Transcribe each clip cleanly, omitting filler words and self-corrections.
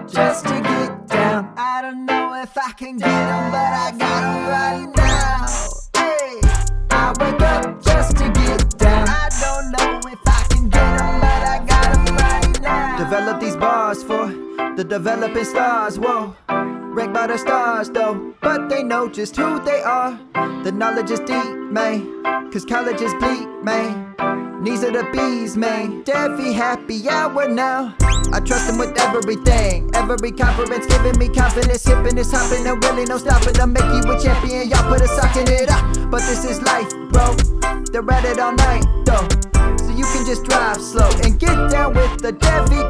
up just to get down. I don't know if I can get them, but I got them right now. Hey, I wake up just to get down. I don't know if I can get them, but I got them right now. Develop these bars for the developing stars, whoa. Ranked by the stars though, but they know just who they are. The knowledge is deep, man, cause college is bleak, man. Knees are the bees, man. Devi happy hour now. I trust him with everything. Every conference giving me confidence. Hipping is hopping and really no stopping. I'll make you a champion, y'all put a sock in it up. But this is life, bro. They're at it all night, though. So you can just drive slow and get down with the Devi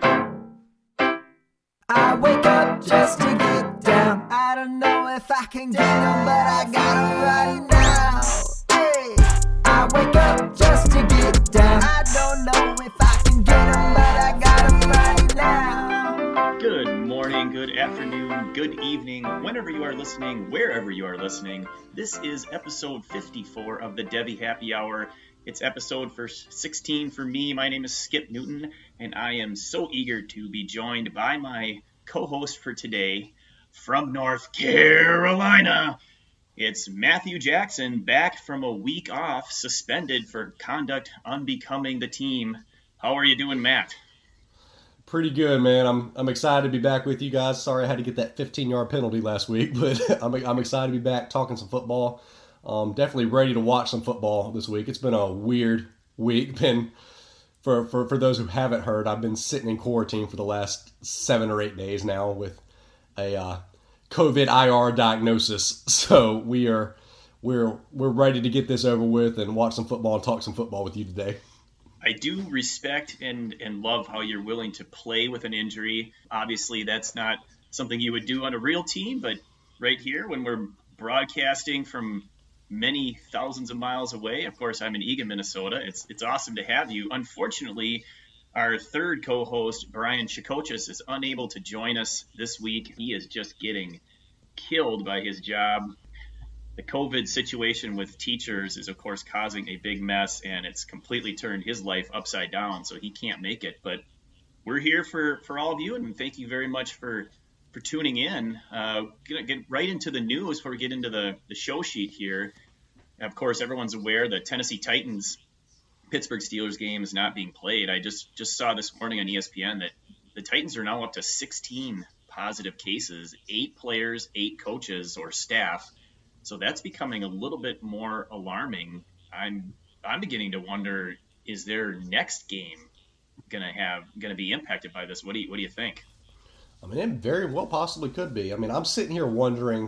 crew. I wake up just to get down. I don't know if I can get them, but I got them right now. Hey, I wake up just to get down. I don't know if I can get them, but I got them right now. Good morning, good afternoon, good evening, whenever you are listening, wherever you are listening. This is episode 54 of the Devi Happy Hour. It's episode 16 for me. My name is Skip Newton, and I am so eager to be joined by my co-host for today from North Carolina. It's Matthew Jackson, back from a week off, suspended for conduct unbecoming the team. How are you doing, Matt? Pretty good, man. I'm excited to be back with you guys. Sorry I had to get that 15-yard penalty last week, but I'm excited to be back talking some football. Definitely ready to watch some football this week. It's been a weird week. For those who haven't heard, I've been sitting in quarantine for the last 7 or 8 days now with a COVID IR diagnosis. So we're ready to get this over with and watch some football and talk some football with you today. I do respect and love how you're willing to play with an injury. Obviously, that's not something you would do on a real team, but right here when we're broadcasting from many thousands of miles away. Of course, I'm in Eagan, Minnesota. It's awesome to have you. Unfortunately, our third co-host, Brian Chikochis, is unable to join us this week. He is just getting killed by his job. The COVID situation with teachers is, of course, causing a big mess, and it's completely turned his life upside down, so he can't make it. But we're here for all of you, and thank you very much for tuning in. Gonna get right into the news before we get into the show sheet here. Of course, everyone's aware the Tennessee Titans Pittsburgh Steelers game is not being played. I just saw this morning on ESPN that the Titans are now up to 16 positive cases, 8 players, 8 coaches or staff. So that's becoming a little bit more alarming. I'm beginning to wonder, is their next game gonna be impacted by this? What do you think? I mean, it very well possibly could be. I mean, I'm sitting here wondering,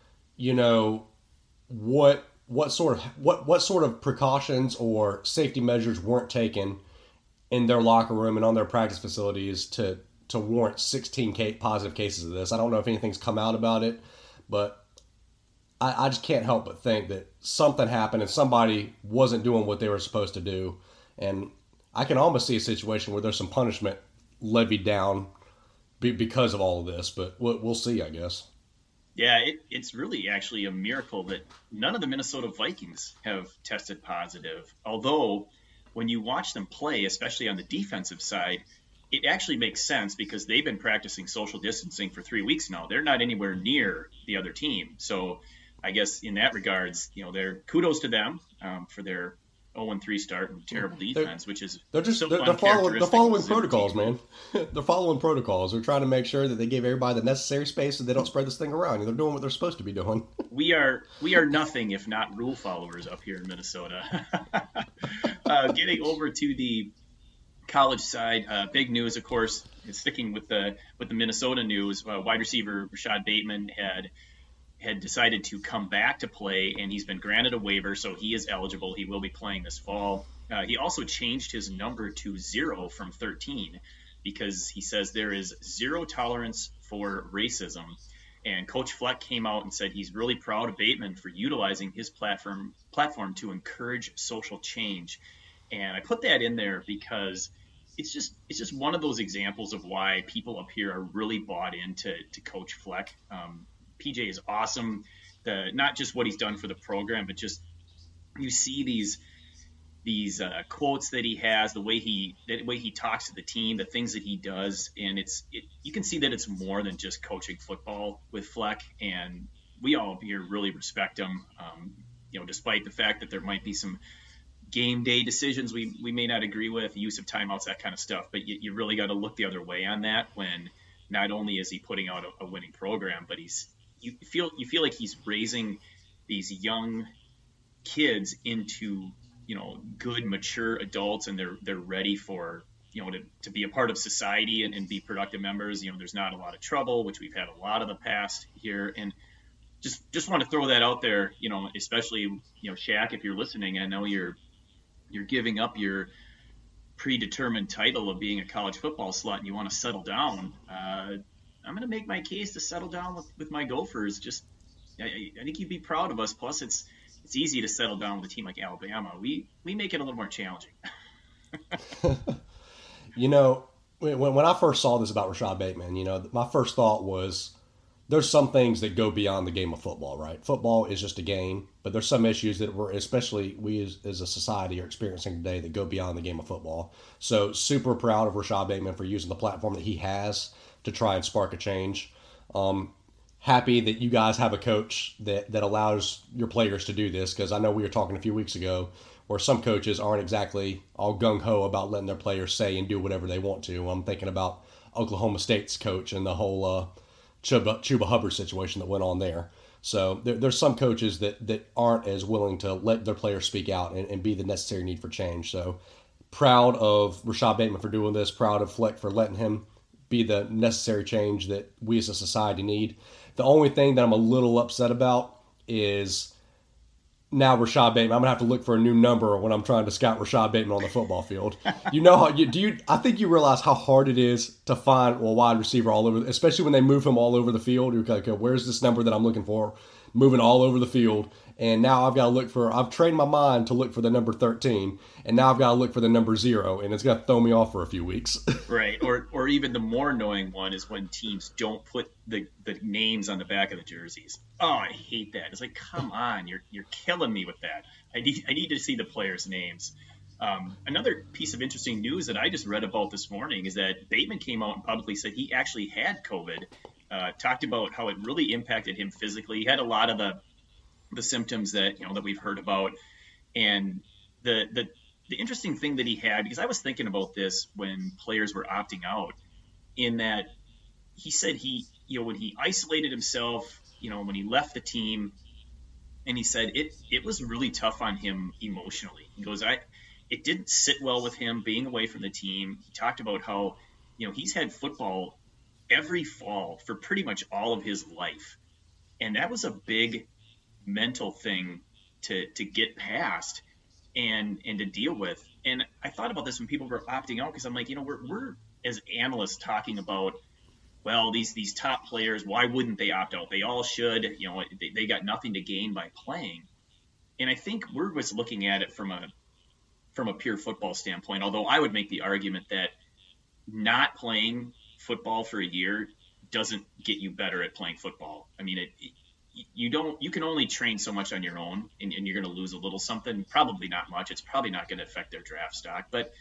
what sort of precautions or safety measures weren't taken in their locker room and on their practice facilities to warrant 16 positive cases of this. I don't know if anything's come out about it, but I just can't help but think that something happened and somebody wasn't doing what they were supposed to do. And I can almost see a situation where there's some punishment levied down because of all of this, but we'll see, I guess. Yeah, it's really actually a miracle that none of the Minnesota Vikings have tested positive. Although, when you watch them play, especially on the defensive side, it actually makes sense because they've been practicing social distancing for 3 weeks now. They're not anywhere near the other team. So I guess in that regards, they're kudos to them for their 0-3 start and terrible defense, they're following protocols, man. They're following protocols. They're trying to make sure that they give everybody the necessary space so they don't spread this thing around. They're doing what they're supposed to be doing. We are nothing if not rule followers up here in Minnesota. Getting over to the college side, big news, of course, is sticking with the Minnesota news. Wide receiver Rashad Bateman had decided to come back to play, and he's been granted a waiver, so he is eligible. He will be playing this fall. He also changed his number to 0 from 13 because he says there is zero tolerance for racism. And Coach Fleck came out and said he's really proud of Bateman for utilizing his platform to encourage social change. And I put that in there because it's just one of those examples of why people up here are really bought into Coach Fleck. PJ is awesome. Not just what he's done for the program, but just you see these these quotes that he has, the way he talks to the team, the things that he does, and you can see that it's more than just coaching football with Fleck, and we all here really respect him. Despite the fact that there might be some game day decisions we may not agree with, use of timeouts, that kind of stuff, but you really got to look the other way on that when not only is he putting out a winning program, but you feel like he's raising these young kids into good mature adults, and they're ready for to be a part of society and be productive members. There's not a lot of trouble, which we've had a lot of the past here, and just want to throw that out there, especially Shaq, if you're listening. I know you're giving up your predetermined title of being a college football slut and you want to settle down. I'm going to make my case to settle down with my Gophers. I think you'd be proud of us. Plus, it's easy to settle down with a team like Alabama. We make it a little more challenging. When I first saw this about Rashad Bateman, my first thought was there's some things that go beyond the game of football, right? Football is just a game, but there's some issues that especially we as a society are experiencing today that go beyond the game of football. So super proud of Rashad Bateman for using the platform that he has to try and spark a change. Happy that you guys have a coach that allows your players to do this, because I know we were talking a few weeks ago where some coaches aren't exactly all gung-ho about letting their players say and do whatever they want to. I'm thinking about Oklahoma State's coach and the whole Chuba Hubbard situation that went on there. So there's some coaches that aren't as willing to let their players speak out and be the necessary need for change. So proud of Rashad Bateman for doing this, proud of Fleck for letting him be the necessary change that we as a society need. The only thing that I'm a little upset about is now Rashad Bateman. I'm gonna have to look for a new number when I'm trying to scout Rashad Bateman on the football field. I think you realize how hard it is to find a wide receiver all over, especially when they move him all over the field. You're like, okay, where's this number that I'm looking for? Moving all over the field. And now I've trained my mind to look for the number 13, and now I've got to look for the number 0, and it's going to throw me off for a few weeks. Right. Or even the more annoying one is when teams don't put the names on the back of the jerseys. Oh, I hate that. It's like, come on, you're killing me with that. I need to see the players' names. Another piece of interesting news that I just read about this morning is that Bateman came out and publicly said he actually had COVID. Talked about how it really impacted him physically. He had a lot of the symptoms that that we've heard about, and the interesting thing that he had, because I was thinking about this when players were opting out, in that he said when he isolated himself, when he left the team, and he said it was really tough on him emotionally. He goes, it didn't sit well with him being away from the team. He talked about how he's had football every fall for pretty much all of his life, and that was a big mental thing to get past and to deal with. And I thought about this when people were opting out, because I'm like, we're as analysts talking about, well, these top players, why wouldn't they opt out? They all should. They got nothing to gain by playing. And I think we're just looking at it from a pure football standpoint, although I would make the argument that not playing football for a year doesn't get you better at playing football. I mean, you can only train so much on your own, and you're going to lose a little something, probably not much. It's probably not going to affect their draft stock, but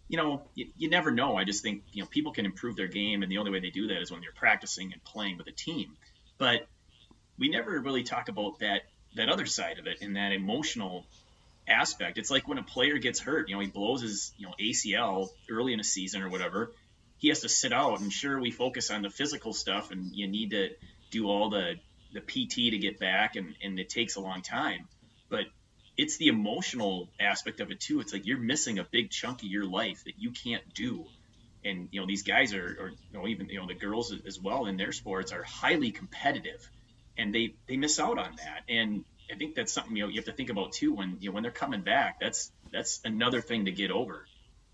you never know. I just think people can improve their game, and the only way they do that is when they're practicing and playing with a team. But we never really talk about that other side of it, and that emotional aspect. It's like when a player gets hurt, he blows his ACL early in a season or whatever, he has to sit out, and sure, we focus on the physical stuff, and you need to do all the PT to get back, and it takes a long time, but it's the emotional aspect of it too. It's like you're missing a big chunk of your life that you can't do. And these guys are even the girls as well in their sports are highly competitive, and they miss out on that. And I think that's something you have to think about too when they're coming back. That's another thing to get over.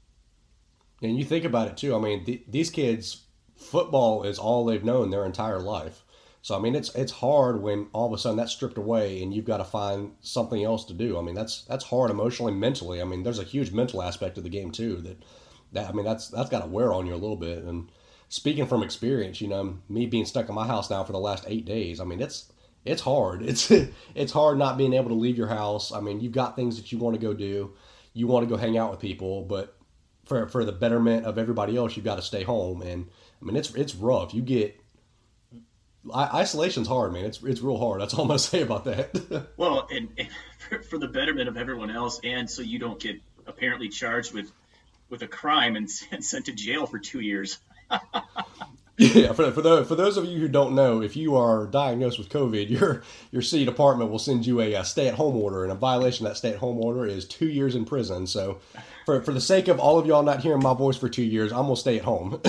And you think about it too. I mean, these kids, football is all they've known their entire life. So, I mean, it's hard when all of a sudden that's stripped away and you've got to find something else to do. I mean, that's hard emotionally, mentally. I mean, there's a huge mental aspect of the game too that's got to wear on you a little bit. And speaking from experience, me being stuck in my house now for the last 8 days, I mean, it's hard. It's hard not being able to leave your house. I mean, you've got things that you want to go do. you want to go hang out with people, but for the betterment of everybody else, you've got to stay home. And I mean, it's rough. You get isolation's hard, man. It's real hard. That's all I'm gonna say about that. Well, and for the betterment of everyone else, and so you don't get apparently charged with a crime and sent to jail for 2 years. Yeah, for those of you who don't know, if you are diagnosed with COVID, your city department will send you a stay-at-home order, and a violation of that stay-at-home order is 2 years in prison. So, for the sake of all of y'all not hearing my voice for 2 years, I'm gonna stay at home.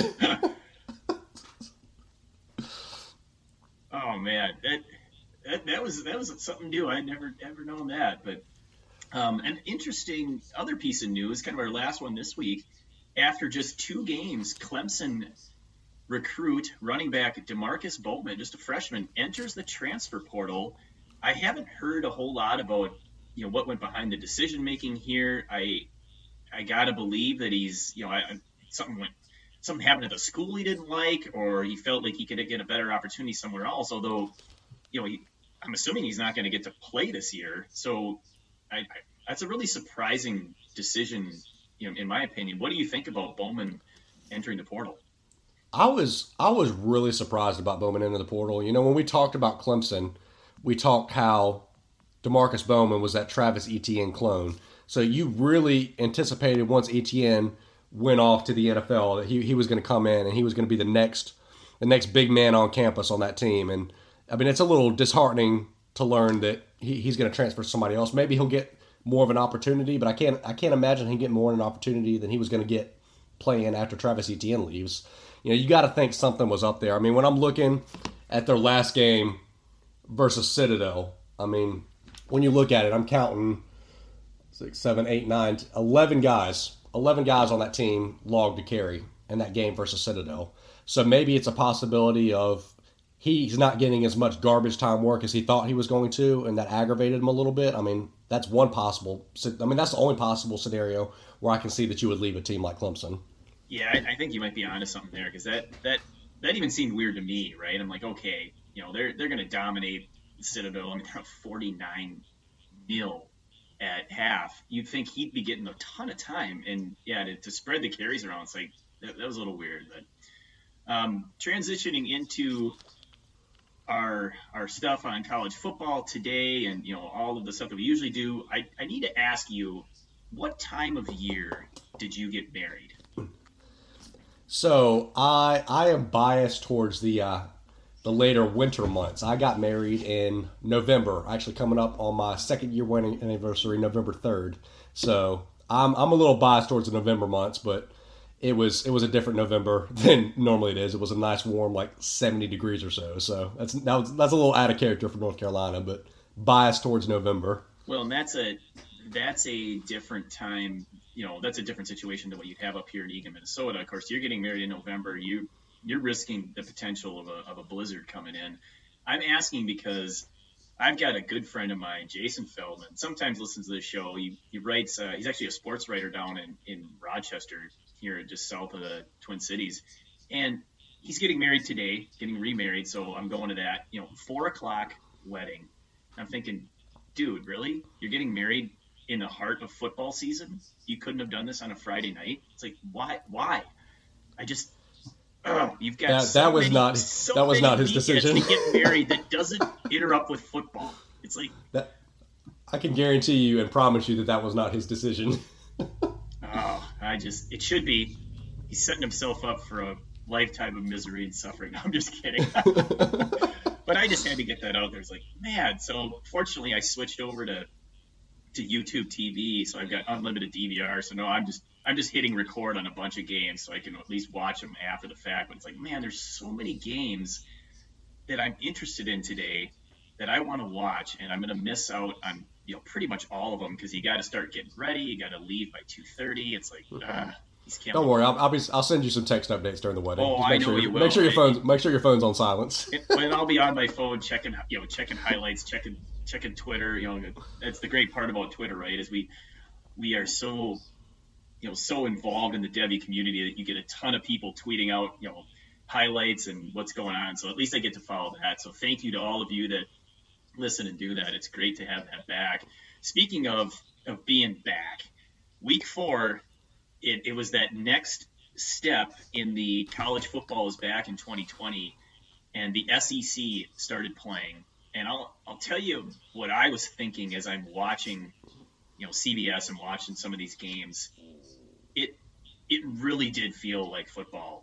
Oh man, that was something new. I never known that. But an interesting other piece of news, kind of our last one this week. After just 2 games, Clemson recruit running back DeMarcus Bowman, just a freshman, enters the transfer portal. I haven't heard a whole lot about what went behind the decision making here. I gotta believe that he's something happened at the school he didn't like, or he felt like he could get a better opportunity somewhere else. Although, I'm assuming he's not going to get to play this year. So that's a really surprising decision, in my opinion. What do you think about Bowman entering the portal? I was really surprised about Bowman entering the portal. When we talked about Clemson, we talked how DeMarcus Bowman was that Travis Etienne clone. So you really anticipated once Etienne went off to the NFL that he was going to come in and he was going to be the next big man on campus on that team. And I mean, it's a little disheartening to learn that he's going to transfer to somebody else. Maybe he'll get more of an opportunity, but I can't imagine him getting more of an opportunity than he was going to get playing after Travis Etienne leaves. You got to think something was up there. I mean, when I'm looking at their last game versus Citadel, I mean, when you look at it, I'm counting 6, 7, 8, 9, 11 guys. 11 guys on that team logged to carry in that game versus Citadel. So maybe it's a possibility of he's not getting as much garbage time work as he thought he was going to, and that aggravated him a little bit. I mean, that's that's the only possible scenario where I can see that you would leave a team like Clemson. Yeah, I think you might be onto something there, because that even seemed weird to me, right? I'm like, okay, they're going to dominate Citadel. I mean, they're up 49-0 at half. You'd think he'd be getting a ton of time, and yeah, to spread the carries around, it's like that was a little weird. But transitioning into our stuff on college football today, and all of the stuff that we usually do, I need to ask you, what time of year did you get married? So I am biased towards the later winter months. I got married in November, actually coming up on my second year wedding anniversary, November 3rd. So I'm a little biased towards the November months, but it was a different November than normally it is. It was a nice warm, like 70 degrees or so. So that's a little out of character for North Carolina, but biased towards November. Well, and that's a different time. That's a different situation than what you'd have up here in Eagan, Minnesota. Of course, you're getting married in November. You're risking the potential of a blizzard coming in. I'm asking because I've got a good friend of mine, Jason Feldman, sometimes listens to the show. He writes, he's actually a sports writer down in Rochester, here just south of the Twin Cities. And he's getting married today, getting remarried. So I'm going to that, 4:00 wedding. I'm thinking, dude, really? You're getting married in the heart of football season? You couldn't have done this on a Friday night? It's like, why? I just, you've got that was not his decision to get married that doesn't interrupt with football. It's like that. I can guarantee you and promise you that was not his decision. It should be. He's setting himself up for a lifetime of misery and suffering. No, I'm just kidding. But I just had to get that out there. It's like, man. So fortunately, I switched over to YouTube TV, so I've got unlimited DVR. So no, I'm just hitting record on a bunch of games, so I can at least watch them after the fact. But it's like, man, there's so many games that I'm interested in today that I want to watch, and I'm going to miss out on pretty much all of them, because you got to start getting ready. You got to leave by 2:30. It's like, don't worry, I'll send you some text updates during the wedding. Oh, I know you will. Make sure your phone's on silence. And I'll be on my phone checking highlights, checking Twitter. That's the great part about Twitter, right? Is we are so so involved in the Devy community that you get a ton of people tweeting out highlights and what's going on. So at least I get to follow that. So thank you to all of you that listen and do that. It's great to have that back. Speaking of being back, week 4, it was that next step in the college football is back in 2020, and the SEC started playing. And I'll tell you what I was thinking as I'm watching, CBS and watching some of these games. It really did feel like football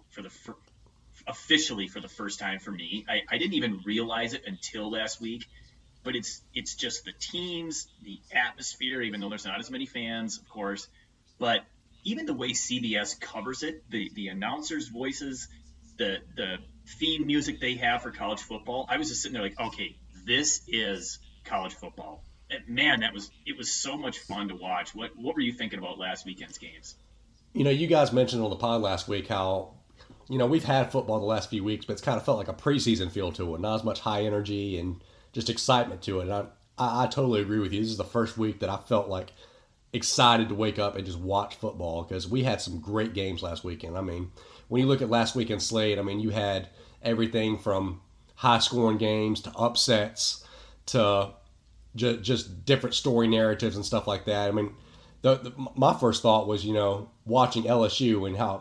officially for the first time for me. I didn't even realize it until last week, but it's just the teams, the atmosphere, even though there's not as many fans, of course, but even the way CBS covers it, the announcers' voices, the theme music they have for college football, I was just sitting there like, okay, this is college football. And man, it was so much fun to watch. What were you thinking about last weekend's games? You guys mentioned on the pod last week how, we've had football the last few weeks, but it's kind of felt like a preseason feel to it. Not as much high energy and just excitement to it. And I totally agree with you. This is the first week that I felt like excited to wake up and just watch football because we had some great games last weekend. I mean, when you look at last weekend's slate, I mean, you had everything from high-scoring games to upsets to just different story narratives and stuff like that. I mean, my first thought was, watching LSU and how,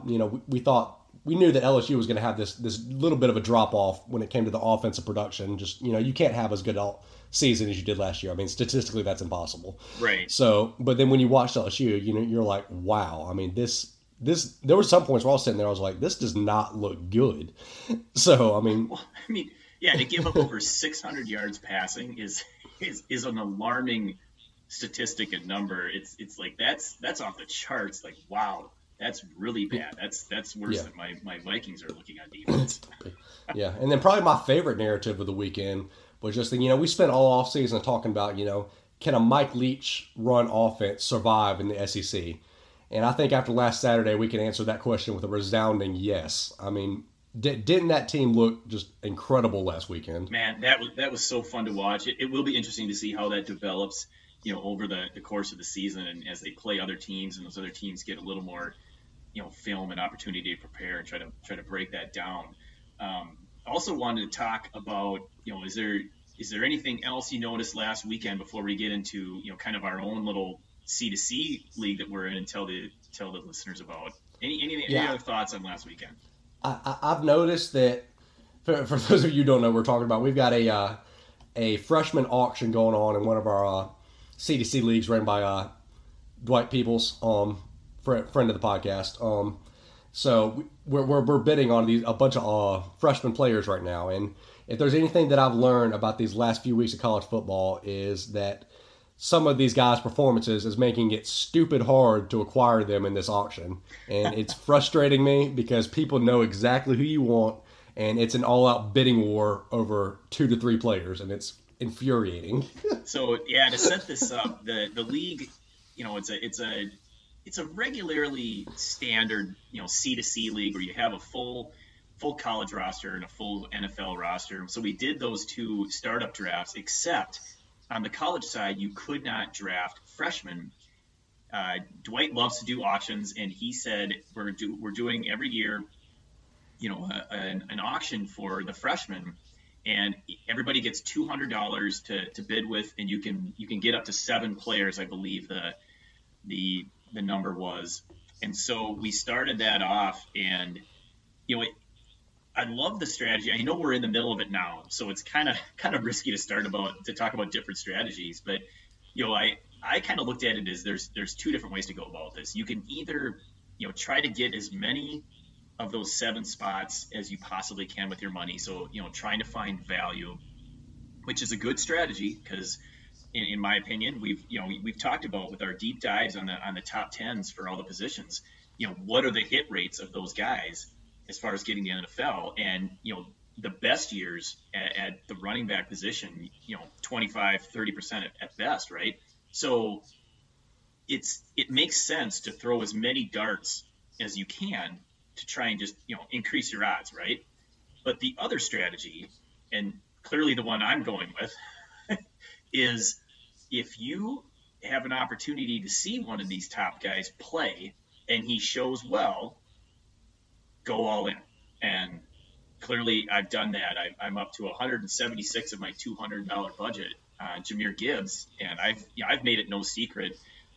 we knew that LSU was going to have this little bit of a drop-off when it came to the offensive production. Just, you can't have as good a season as you did last year. I mean, statistically, that's impossible. Right. So, but then when you watch LSU, you're like, wow. I mean, there were some points where I was sitting there, I was like, this does not look good. So, I mean... Well, yeah, to give up over 600 yards passing is an alarming statistic and number. It's like that's off the charts. Like, wow, that's really bad. That's worse than my Vikings are looking on defense. Yeah, and then probably my favorite narrative of the weekend was just that, we spent all offseason talking about, can a Mike Leach run offense survive in the SEC? And I think after last Saturday, we can answer that question with a resounding yes. I mean, didn't that team look just incredible last weekend? Man, that was so fun to watch. It will be interesting to see how that develops, over the course of the season, and as they play other teams and those other teams get a little more, film and opportunity to prepare and try to break that down. Also wanted to talk about, is there anything else you noticed last weekend before we get into, kind of our own little C2C league that we're in and tell the listeners about? Any other thoughts on last weekend? I've noticed that, for those of you who don't know what we're talking about, we've got a freshman auction going on in one of our C2C leagues ran by Dwight Peoples, friend of the podcast. So we're bidding on a bunch of freshman players right now. And if there's anything that I've learned about these last few weeks of college football is that some of these guys' performances is making it stupid hard to acquire them in this auction. And it's frustrating me because people know exactly who you want, and it's an all-out bidding war over 2 to 3 players, and it's infuriating. So, yeah, to set this up, the league, it's a regularly standard, C2C league where you have a full college roster and a full NFL roster. So we did those 2 startup drafts, except on the college side, you could not draft freshmen. Dwight loves to do auctions, and he said we're doing every year, an auction for the freshmen, and everybody gets $200 to bid with, and you can get up to 7 players, I believe the number was. And so we started that off, and I love the strategy. I know we're in the middle of it now, so it's kind of risky to talk about different strategies. But I kind of looked at it as there's 2 different ways to go about this. You can either try to get as many of those 7 spots as you possibly can with your money. So trying to find value, which is a good strategy because in my opinion, we've talked about with our deep dives on the top 10s for all the positions. What are the hit rates of those guys as far as getting the NFL? And, the best years at the running back position, 25, 30% at best, right? So it makes sense to throw as many darts as you can to try and just, increase your odds, right? But the other strategy, and clearly the one I'm going with, is if you have an opportunity to see one of these top guys play and he shows well, go all in. And clearly I've done that. I'm up to 176 of my $200 budget, Jahmyr Gibbs, and I've made it no secret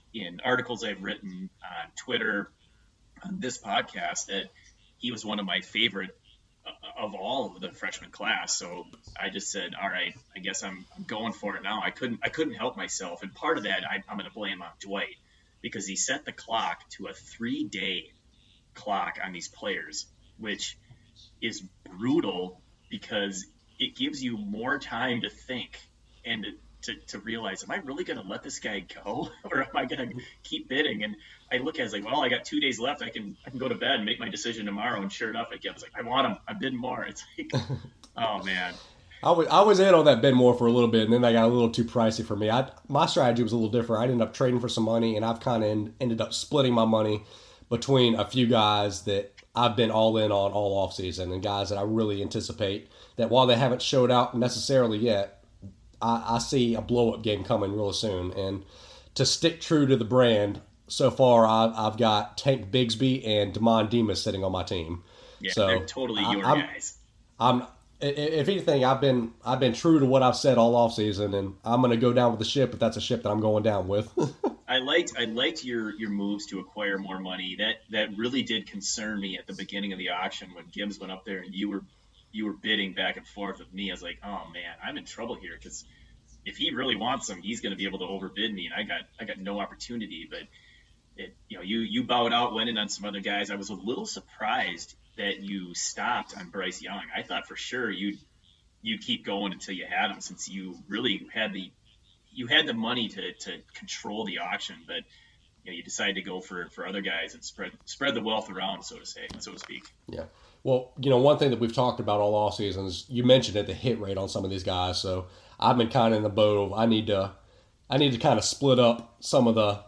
in articles I've written on Twitter, on this podcast, that he was one of my favorite of all of the freshman class. So I just said, all right, I guess I'm going for it now. I couldn't help myself. And part of that, I'm going to blame on Dwight, because he set the clock to a 3-day clock on these players, which is brutal because it gives you more time to think and to realize, am I really going to let this guy go, or am I going to keep bidding? And I look at it like, well, I got 2 days left. I can go to bed and make my decision tomorrow. And sure enough, I was like, I want him. I'm bidding more. It's like, oh man. I was in on that Ben Moore for a little bit, and then they got a little too pricey for me. My strategy was a little different. I ended up trading for some money, and I've kind of ended up splitting my money between a few guys that I've been all in on all offseason, and guys that I really anticipate that while they haven't showed out necessarily yet, I see a blow-up game coming real soon. And to stick true to the brand, so far I've got Tank Bigsby and Damon Demas sitting on my team. Yeah, so they're totally your guys. If anything, I've been true to what I've said all offseason, and I'm going to go down with the ship if that's a ship that I'm going down with. I liked your moves to acquire more money. That really did concern me at the beginning of the auction when Gibbs went up there and you were bidding back and forth with me. I was like, oh man, I'm in trouble here, because if he really wants him, he's going to be able to overbid me, and I got no opportunity. But you bowed out, went in on some other guys. I was a little surprised that you stopped on Bryce Young. I thought for sure you'd keep going until you had him, since you really had the money to control the auction. But you decided to go for other guys and spread the wealth around, so to speak. Yeah. Well, one thing that we've talked about all off season is, you mentioned it, the hit rate on some of these guys. So I've been kind of in the boat of I need to kind of split up some of the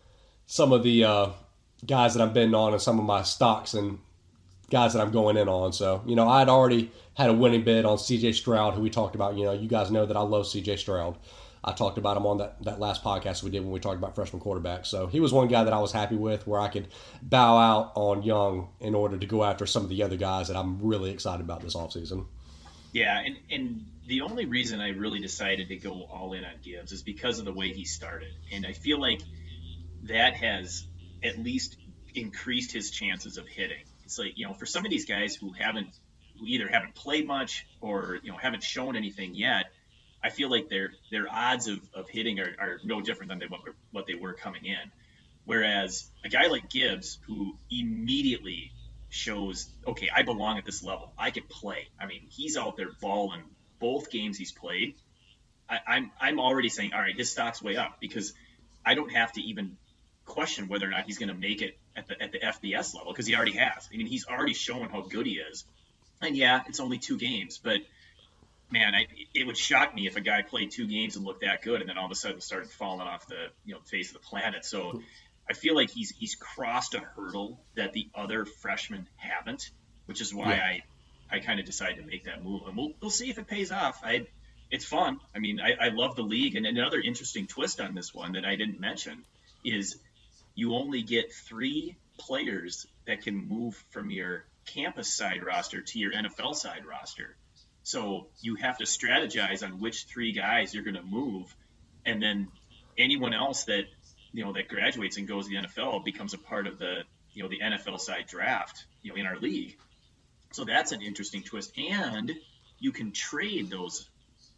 guys that I'm betting on and some of my stocks and guys that I'm going in on. So, I'd already had a winning bid on CJ Stroud, who we talked about. You guys know that I love CJ Stroud. I talked about him on that last podcast we did when we talked about freshman quarterbacks. So he was one guy that I was happy with, where I could bow out on Young in order to go after some of the other guys that I'm really excited about this offseason. Yeah, and the only reason I really decided to go all in on Gibbs is because of the way he started. And I feel like that has at least increased his chances of hitting. It's like, for some of these guys who either haven't played much or, haven't shown anything yet, I feel like their odds of hitting are no different than what they were coming in. Whereas a guy like Gibbs, who immediately shows, okay, I belong at this level, I can play. I mean, he's out there balling both games he's played. I'm already saying, all right, his stock's way up, because I don't have to even question whether or not he's going to make it at the FBS level, because he already has. I mean, he's already shown how good he is. And yeah, it's only 2 games, but man, it would shock me if a guy played 2 games and looked that good, and then all of a sudden started falling off the face of the planet. So I feel like he's crossed a hurdle that the other freshmen haven't, which is why I kind of decided to make that move. And we'll see if it pays off. It's fun. I mean, I love the league. And another interesting twist on this one that I didn't mention is you only get 3 players that can move from your campus side roster to your NFL side roster. So you have to strategize on which 3 guys you're going to move, and then anyone else that that graduates and goes to the NFL becomes a part of the the NFL side draft in our league. So that's an interesting twist, and you can trade those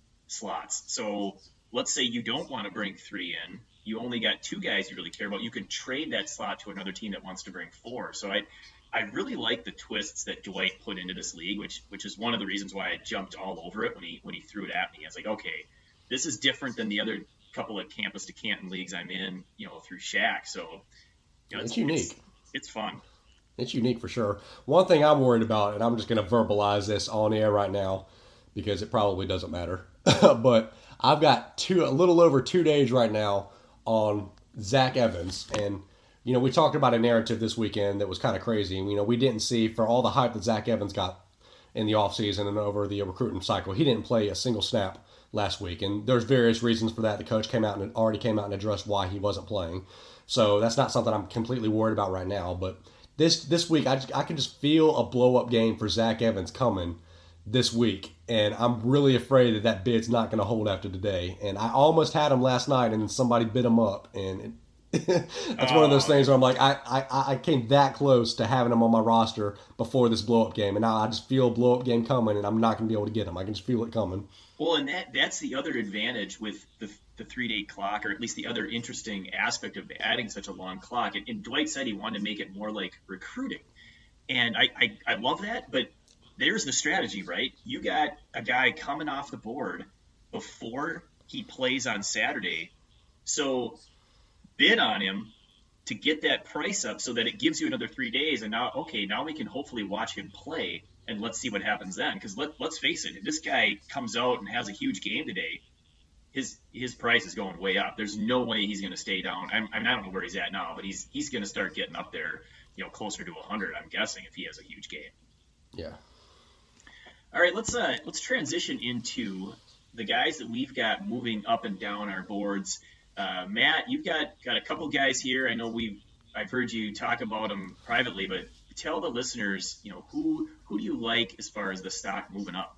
slots. So let's say you don't want to bring 3 in, you only got 2 guys you really care about. You can trade that slot to another team that wants to bring 4. So I really like the twists that Dwight put into this league, which is one of the reasons why I jumped all over it when he threw it at me. I was like, okay, this is different than the other couple of campus to Canton leagues I'm in, through Shaq. So it's unique. It's fun. It's unique for sure. One thing I'm worried about, and I'm just going to verbalize this on air right now because it probably doesn't matter, but I've got a little over 2 days right now on Zach Evans, and we talked about a narrative this weekend that was kind of crazy. We didn't see, for all the hype that Zach Evans got in the offseason and over the recruiting cycle, he didn't play a single snap last week. And there's various reasons for that. The coach already came out and addressed why he wasn't playing. So that's not something I'm completely worried about right now. But this week, I can just feel a blow-up game for Zach Evans coming this week. And I'm really afraid that bid's not going to hold after today. And I almost had him last night, and somebody bid him up. And That's one of those things where I'm like, I came that close to having him on my roster before this blow-up game, and now I just feel a blow-up game coming, and I'm not going to be able to get him. I can just feel it coming. Well, and that's the other advantage with the 3-day clock, or at least the other interesting aspect of adding such a long clock. And Dwight said he wanted to make it more like recruiting. And I love that, but there's the strategy, right? You got a guy coming off the board before he plays on Saturday. So bid on him to get that price up so that it gives you another 3 days. And now we can hopefully watch him play, and let's see what happens then. Because let's face it, if this guy comes out and has a huge game today, his price is going way up. There's no way he's going to stay down. I don't know where he's at now, but he's going to start getting up there, closer to 100, I'm guessing, if he has a huge game. Yeah. All right, let's transition into the guys that we've got moving up and down our boards. Matt, you've got a couple guys here. I know I've heard you talk about them privately, but tell the listeners, who do you like as far as the stock moving up?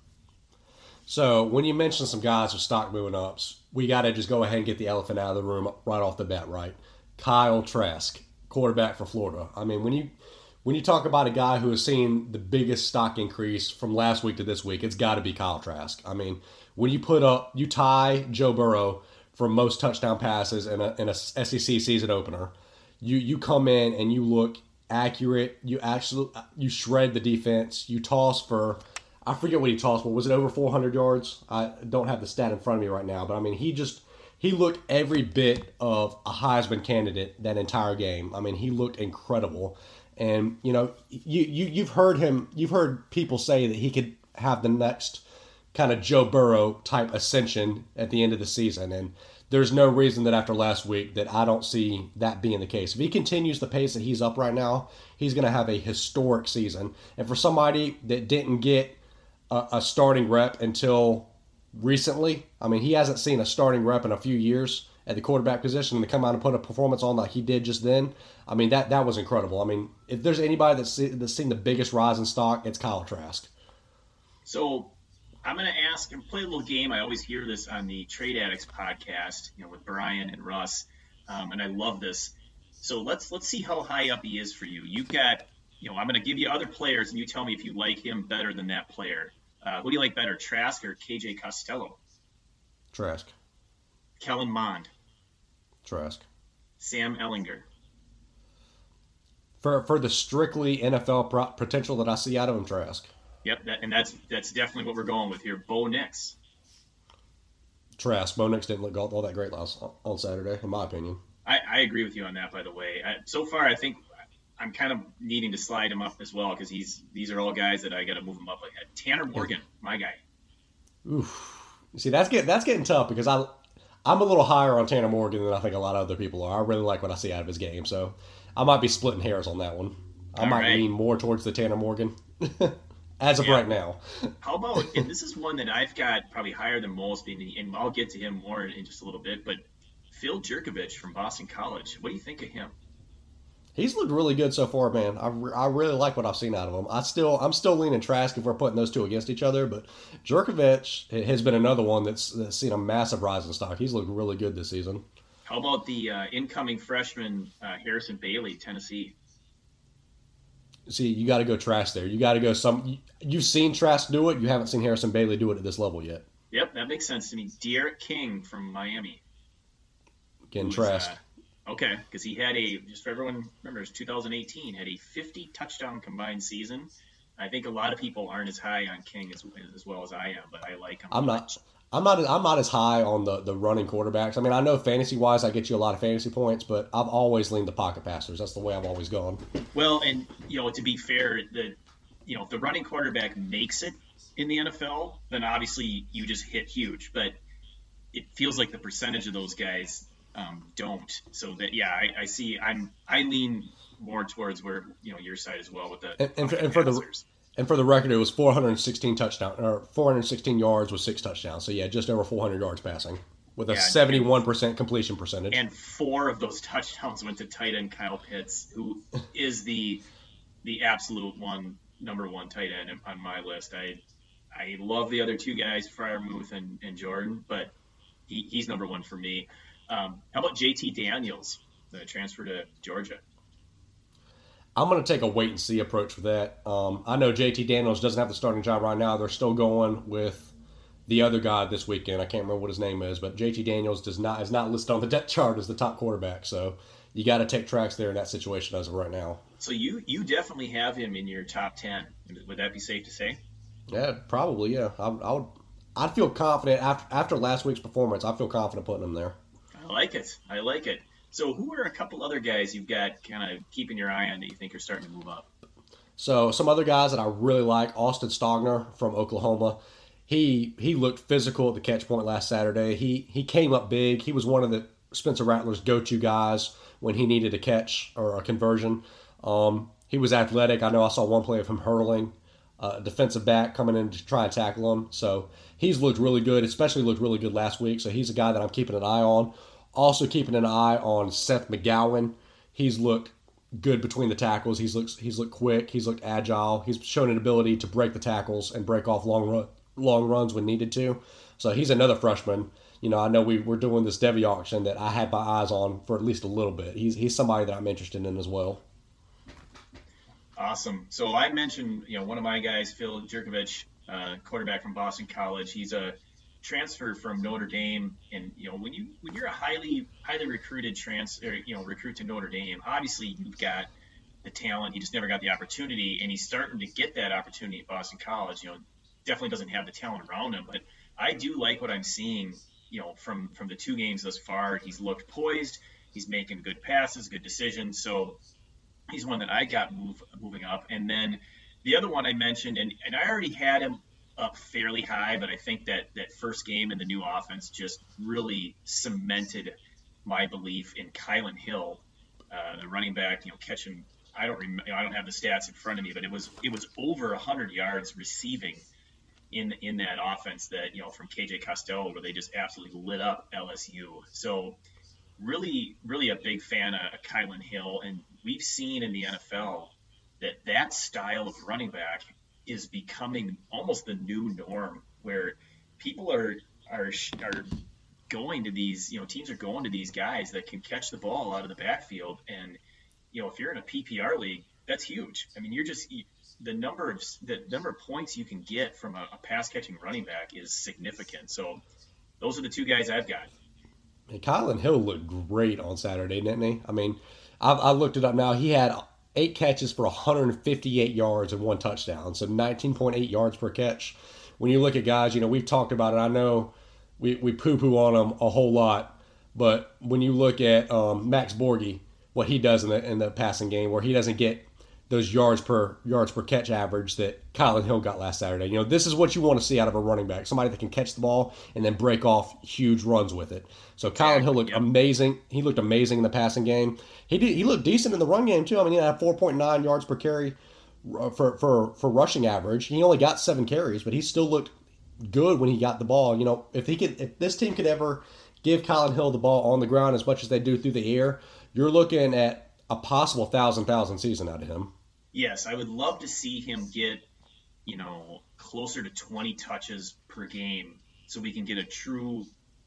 So when you mention some guys with stock moving ups, we got to just go ahead and get the elephant out of the room right off the bat, right? Kyle Trask, quarterback for Florida. I mean, when you talk about a guy who has seen the biggest stock increase from last week to this week, it's got to be Kyle Trask. I mean, when you tie Joe Burrow for most touchdown passes in a SEC season opener, you come in and you look accurate. You shred the defense. You toss for, I forget what he tossed for. Was it over 400 yards? I don't have the stat in front of me right now, but I mean, he looked every bit of a Heisman candidate that entire game. I mean, he looked incredible. And, you've heard people say that he could have the next kind of Joe Burrow type ascension at the end of the season. And there's no reason that after last week that I don't see that being the case. If he continues the pace that he's up right now, he's going to have a historic season. And for somebody that didn't get a starting rep until recently, I mean, he hasn't seen a starting rep in a few years at the quarterback position, and to come out and put a performance on like he did just then, I mean, that was incredible. I mean, if there's anybody that's seen the biggest rise in stock, it's Kyle Trask. So I'm going to ask and play a little game. I always hear this on the Trade Addicts podcast, with Brian and Russ, and I love this. So let's see how high up he is for you. You've got, I'm going to give you other players, and you tell me if you like him better than that player. Who do you like better, Trask or KJ Costello? Trask. Kellen Mond. Trask. Sam Ehlinger. For the strictly NFL potential that I see out of him, Trask. Yep, that's definitely what we're going with here. Bo Nix. Trask. Bo Nix didn't look all that great on Saturday, in my opinion. I agree with you on that, by the way. So far, I think I'm kind of needing to slide him up as well, because these are all guys that I got to move him up ahead. Tanner Morgan, my guy. Oof. See, that's getting tough, because I'm a little higher on Tanner Morgan than I think a lot of other people are. I really like what I see out of his game, so I might be splitting hairs on that one. I might lean more towards the Tanner Morgan as of right now. How about, and this is one that I've got probably higher than most, and I'll get to him more in just a little bit, but Phil Jurkovich from Boston College. What do you think of him? He's looked really good so far, man. I really like what I've seen out of him. I'm still leaning Trask if we're putting those two against each other, but Jurkovich has been another one that's seen a massive rise in stock. He's looked really good this season. How about the incoming freshman Harrison Bailey, Tennessee? See, you got to go Trask there. You got to go You've seen Trask do it. You haven't seen Harrison Bailey do it at this level yet. Yep, that makes sense to me. De'Aaron King from Miami. Again, Trask. Okay, because he had just for everyone remembers, 2018 had a 50 touchdown combined season. I think a lot of people aren't as high on King as well as I am, but I like him. I'm not as high on the running quarterbacks. I mean, I know fantasy wise, I get you a lot of fantasy points, but I've always leaned the pocket passers. That's the way I've always gone. Well, and to be fair, if the running quarterback makes it in the NFL, then obviously you just hit huge. But it feels like the percentage of those guys don't. So that I see. I lean more towards where your side as well with the and for the record, it was 416 yards with 6 touchdowns. So just over 400 yards passing with a 71% completion percentage. And 4 of those touchdowns went to tight end Kyle Pitts, who is the absolute number one tight end on my list. I love the other 2 guys, Freiermuth and Jordan, but he's number 1 for me. How about JT Daniels the transfer to Georgia? I'm going to take a wait and see approach with that. I know JT Daniels doesn't have the starting job right now. They're still going with the other guy this weekend. I can't remember what his name is, but JT Daniels is not listed on the depth chart as the top quarterback. So you got to take tracks there in that situation as of right now. So you definitely have him in your top 10. Would that be safe to say? Yeah, probably. Yeah, I'd feel confident after last week's performance. I feel confident putting him there. I like it. So who are a couple other guys you've got kind of keeping your eye on that you think are starting to move up? So some other guys that I really like, Austin Stogner from Oklahoma. He looked physical at the catch point last Saturday. He came up big. He was one of the Spencer Rattler's go-to guys when he needed a catch or a conversion. He was athletic. I know I saw one play of him hurdling a defensive back coming in to try and tackle him. So he's looked really good, especially looked really good last week. So he's a guy that I'm keeping an eye on. Also keeping an eye on Seth McGowan. He's looked good between the tackles. He's looked quick. He's looked agile. He's shown an ability to break the tackles and break off long runs when needed to. So he's another freshman. I know we're doing this Devy auction that I had my eyes on for at least a little bit. He's somebody that I'm interested in as well. Awesome. So I mentioned, one of my guys, Phil Jurkovich, quarterback from Boston College. He's a transfer from Notre Dame, and when you're a highly recruited recruit to Notre Dame, obviously you've got the talent. He just never got the opportunity, and he's starting to get that opportunity at Boston College. Definitely doesn't have the talent around him, but I do like what I'm seeing. From the two games thus far, he's looked poised. He's making good passes, good decisions. So he's one that I got moving up. And then the other one I mentioned, and I already had him up fairly high, but I think that first game in the new offense just really cemented my belief in Kylan Hill, the running back. Catching. I don't have the stats in front of me, but it was over 100 yards receiving in that offense that from KJ Costello, where they just absolutely lit up LSU. So really, really a big fan of Kylan Hill, and we've seen in the NFL that style of running back is becoming almost the new norm, where people are going to these, teams are going to these guys that can catch the ball out of the backfield. And, if you're in a PPR league, that's huge. I mean, the number of points you can get from a pass catching running back is significant. So those are the two guys I've got. And Kylan Hill looked great on Saturday, didn't he? I mean, I looked it up now. He had 8 catches for 158 yards and 1 touchdown, so 19.8 yards per catch. When you look at guys, we've talked about it. I know we poo-poo on them a whole lot, but when you look at Max Borghi, what he does in the passing game, where he doesn't get those yards per catch average that Kylan Hill got last Saturday. This is what you want to see out of a running back, somebody that can catch the ball and then break off huge runs with it. So Kylan Hill looked amazing. He looked amazing in the passing game. He looked decent in the run game too. I mean, he had 4.9 yards per carry for rushing average. He only got 7 carries, but he still looked good when he got the ball. If this team could ever give Kylan Hill the ball on the ground as much as they do through the air, you're looking at a possible 1,000 season out of him. Yes, I would love to see him get, closer to 20 touches per game, so we can get a true,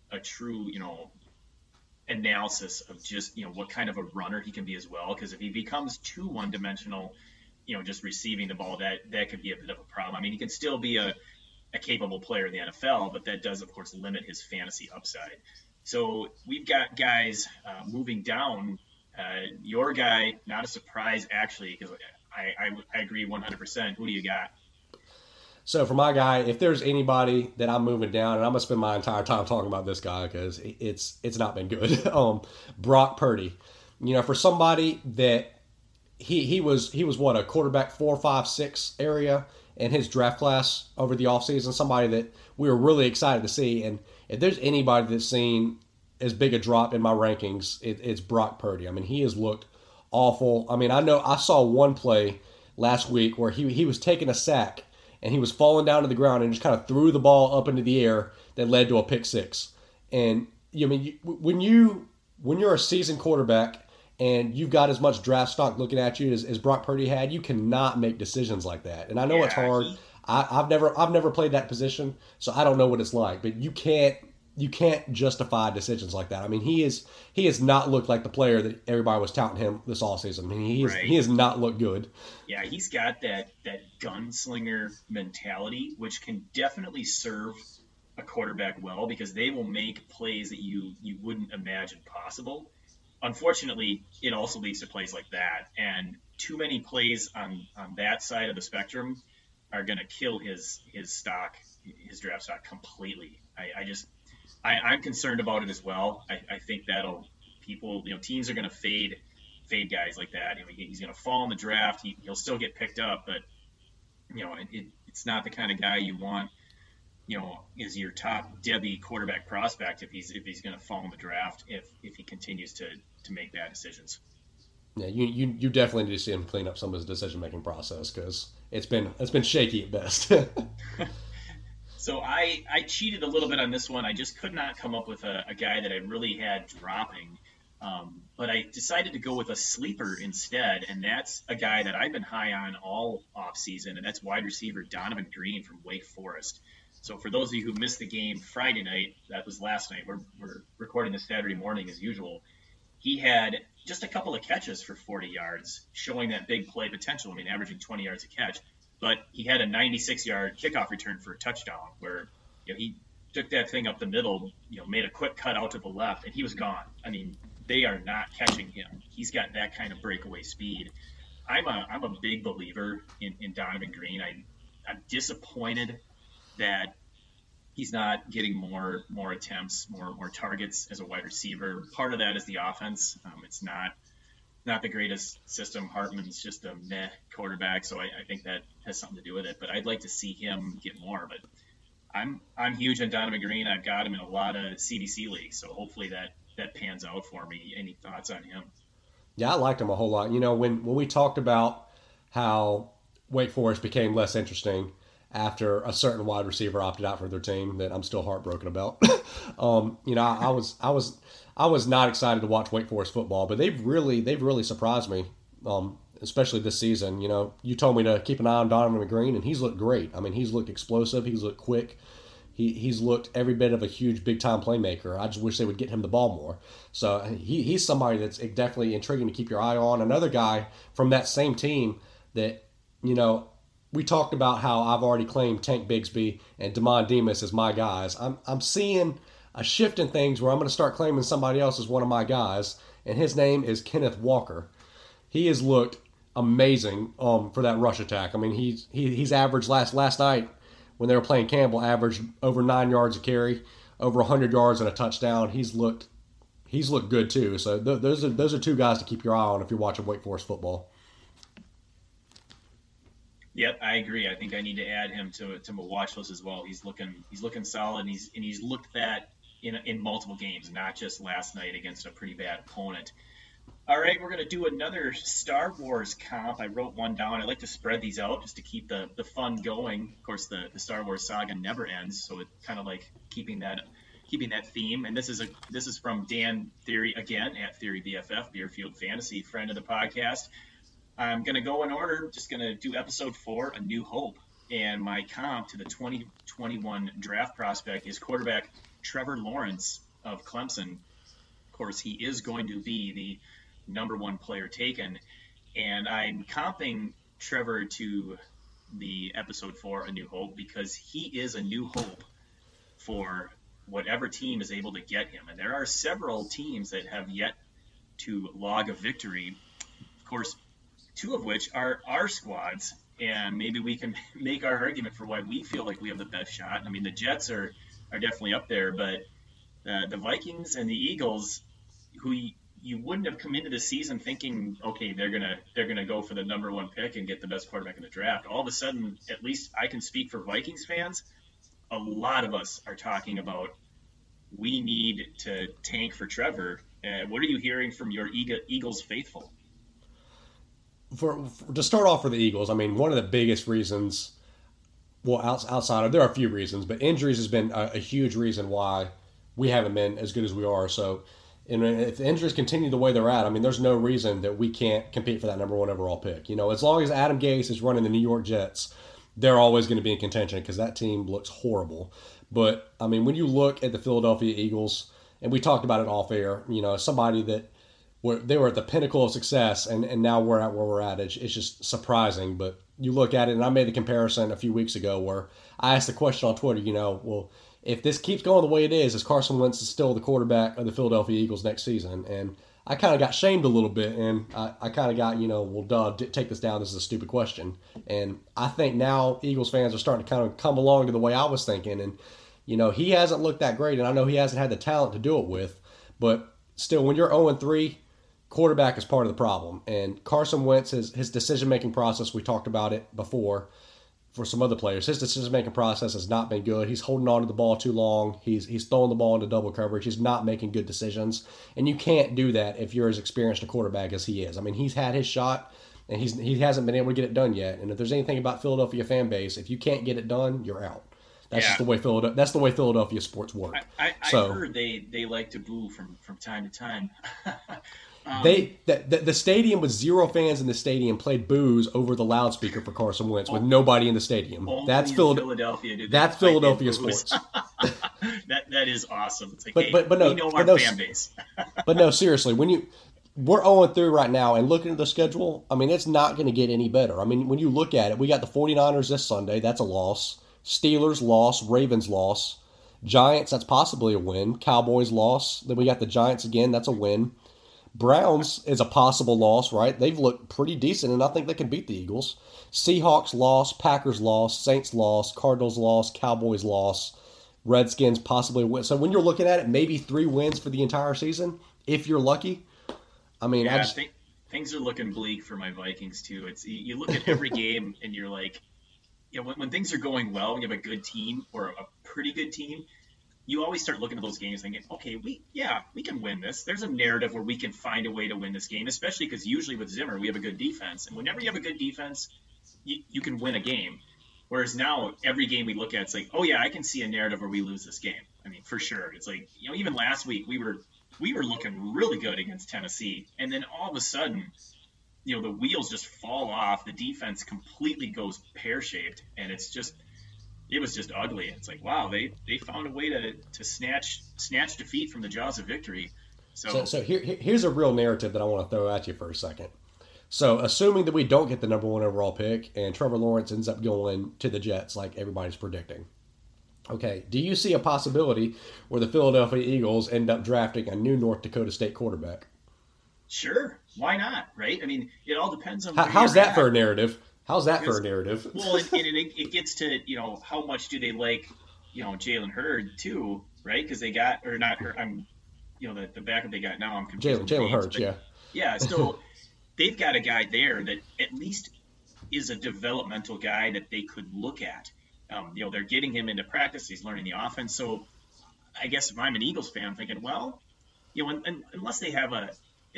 analysis of just, what kind of a runner he can be as well. Because if he becomes too one-dimensional, just receiving the ball, that could be a bit of a problem. I mean, he can still be a capable player in the NFL, but that does, of course, limit his fantasy upside. So we've got guys moving down. Your guy, not a surprise, actually, because I agree 100%. Who do you got? So for my guy, if there's anybody that I'm moving down, and I'm going to spend my entire time talking about this guy because it's not been good, Brock Purdy. For somebody that he was what, a quarterback 4, 5, 6 area in his draft class over the offseason, somebody that we were really excited to see. And if there's anybody that's seen as big a drop in my rankings, it's Brock Purdy. I mean, he has looked awful. I mean, I know I saw one play last week where he was taking a sack and he was falling down to the ground and just kind of threw the ball up into the air that led to a pick six. And when you're a seasoned quarterback and you've got as much draft stock looking at you as Brock Purdy had, you cannot make decisions like that. And I know it's hard. I've never played that position, so I don't know what it's like. But you can't you can't justify decisions like that. I mean, he has not looked like the player that everybody was touting him this offseason. I mean, he has not looked good. Yeah, he's got that gunslinger mentality, which can definitely serve a quarterback well because they will make plays that you wouldn't imagine possible. Unfortunately, it also leads to plays like that, and too many plays on that side of the spectrum are going to kill his stock, his draft stock completely. I'm concerned about it as well. I think teams are going to fade guys like that. He's going to fall in the draft. He'll still get picked up, but it's not the kind of guy you want. Is your top Debbie quarterback prospect if he's going to fall in the draft if he continues to make bad decisions. Yeah, you definitely need to see him clean up some of his decision making process because it's been shaky at best. So I cheated a little bit on this one. I just could not come up with a guy that I really had dropping. But I decided to go with a sleeper instead, and that's a guy that I've been high on all offseason, and that's wide receiver Donovan Green from Wake Forest. So for those of you who missed the game Friday night, that was last night, we're recording this Saturday morning as usual, he had just a couple of catches for 40 yards, showing that big play potential. Averaging 20 yards a catch. But he had a 96-yard kickoff return for a touchdown where he took that thing up the middle, made a quick cut out to the left, and he was gone. They are not catching him. He's got that kind of breakaway speed. I'm a big believer in Donovan Green. I'm disappointed that he's not getting more attempts, more targets as a wide receiver. Part of that is the offense. It's not the greatest system. Hartman's just a meh quarterback, so I think that has something to do with it. But I'd like to see him get more. But I'm huge on Donovan Green. I've got him in a lot of CDC leagues, so hopefully that pans out for me. Any thoughts on him? Yeah, I liked him a whole lot. When we talked about how Wake Forest became less interesting after a certain wide receiver opted out for their team that I'm still heartbroken about. I was not excited to watch Wake Forest football, but they've really surprised me, especially this season. You told me to keep an eye on Donovan Green, and he's looked great. He's looked explosive. He's looked quick. He's looked every bit of a huge big-time playmaker. I just wish they would get him the ball more. So he's somebody that's definitely intriguing to keep your eye on. Another guy from that same team that, we talked about how I've already claimed Tank Bigsby and Damon Demas as my guys. I'm seeing a shift in things where I'm going to start claiming somebody else as one of my guys, and his name is Kenneth Walker. He has looked amazing for that rush attack. He's averaged last night when they were playing Campbell, averaged over 9 yards a carry, over 100 yards and a touchdown. He's looked good too. So those are two guys to keep your eye on if you're watching Wake Forest football. Yep, I agree. I think I need to add him to my watch list as well. He's looking solid, and he's looked that in multiple games, not just last night against a pretty bad opponent. All right, we're going to do another Star Wars comp. I wrote one down. I like to spread these out just to keep the fun going. Of course, the Star Wars saga never ends, so it's kind of like keeping that theme. And this is from Dan Theory again at Theory BFF, Beerfield Fantasy, friend of the podcast. I'm going to go in order. Just going to do episode 4, A New Hope. And my comp to the 2021 draft prospect is quarterback Trevor Lawrence of Clemson. Of course, he is going to be the number 1 player taken. And I'm comping Trevor to the episode 4, A New Hope, because he is a new hope for whatever team is able to get him. And there are several teams that have yet to log a victory. Of course, 2 of which are our squads, and maybe we can make our argument for why we feel like we have the best shot. The Jets are definitely up there, but the Vikings and the Eagles, who you wouldn't have come into the season thinking, okay, they're gonna go for the number 1 pick and get the best quarterback in the draft. All of a sudden, at least I can speak for Vikings fans, a lot of us are talking about we need to tank for Trevor. What are you hearing from your Eagles faithful? To start off for the Eagles, one of the biggest reasons, outside of, there are a few reasons, but injuries has been a huge reason why we haven't been as good as we are. So, if the injuries continue the way they're at, there's no reason that we can't compete for that number 1 overall pick. As long as Adam Gase is running the New York Jets, they're always going to be in contention because that team looks horrible. But, I mean, when you look at the Philadelphia Eagles, and we talked about it off air, somebody that they were at the pinnacle of success, and now we're at where we're at. It's just surprising. But you look at it, and I made the comparison a few weeks ago where I asked the question on Twitter, well, if this keeps going the way it is Carson Wentz is still the quarterback of the Philadelphia Eagles next season? And I kind of got shamed a little bit, and I kind of got, well, duh, take this down. This is a stupid question. And I think now Eagles fans are starting to kind of come along to the way I was thinking. And, he hasn't looked that great, and I know he hasn't had the talent to do it with. But still, when you're 0-3, quarterback is part of the problem. And Carson Wentz, his decision-making process, we talked about it before for some other players. His decision-making process has not been good. He's holding on to the ball too long. He's throwing the ball into double coverage. He's not making good decisions. And you can't do that if you're as experienced a quarterback as he is. I mean, he's had his shot, and he hasn't been able to get it done yet. And if there's anything about Philadelphia fan base, if you can't get it done, you're out. That's just the way Philadelphia sports work. I heard they like to boo from time to time. The stadium with 0 fans in the stadium played boos over the loudspeaker for Carson Wentz with nobody in the stadium. That's Philadelphia. That's Philadelphia sports. that is awesome. It's like, but no, we know our fan base. But no, seriously, we're 0-3 right now, and looking at the schedule, I mean, it's not going to get any better. I mean, when you look at it, we got the 49ers this Sunday. That's a loss. Steelers loss. Ravens loss. Giants, that's possibly a win. Cowboys loss. Then we got the Giants again. That's a win. Browns is a possible loss, right? They've looked pretty decent, and I think they can beat the Eagles. Seahawks loss. Packers loss. Saints loss. Cardinals loss. Cowboys loss. Redskins possibly win. So when you're looking at it, maybe 3 wins for the entire season, if you're lucky. I mean, I think things are looking bleak for my Vikings too. You look at every game and you're like, when things are going well, when you have a good team or a pretty good team, you always start looking at those games thinking, okay, we can win this. There's a narrative where we can find a way to win this game, especially because usually with Zimmer, we have a good defense. And whenever you have a good defense, you can win a game. Whereas now, every game we look at, it's like, oh yeah, I can see a narrative where we lose this game. I mean, for sure. It's like, even last week, we were looking really good against Tennessee. And then all of a sudden, the wheels just fall off. The defense completely goes pear-shaped. And it was just ugly. It's like, wow, they found a way to snatch defeat from the jaws of victory. So here's a real narrative that I want to throw at you for a second. So assuming that we don't get the number 1 overall pick and Trevor Lawrence ends up going to the Jets like everybody's predicting. Okay, do you see a possibility where the Philadelphia Eagles end up drafting a new North Dakota State quarterback? Sure. Why not, right? I mean, it all depends on how's that for a narrative? How's that for a narrative? Well, and it gets to, how much do they like, Jalen Hurd too, right? Because they got, or not Hurd, the backup they got now, I'm confused. Jalen Hurd, yeah. Yeah, so they've got a guy there that at least is a developmental guy that they could look at. They're getting him into practice. He's learning the offense. So I guess if I'm an Eagles fan, I'm thinking, well, unless they have a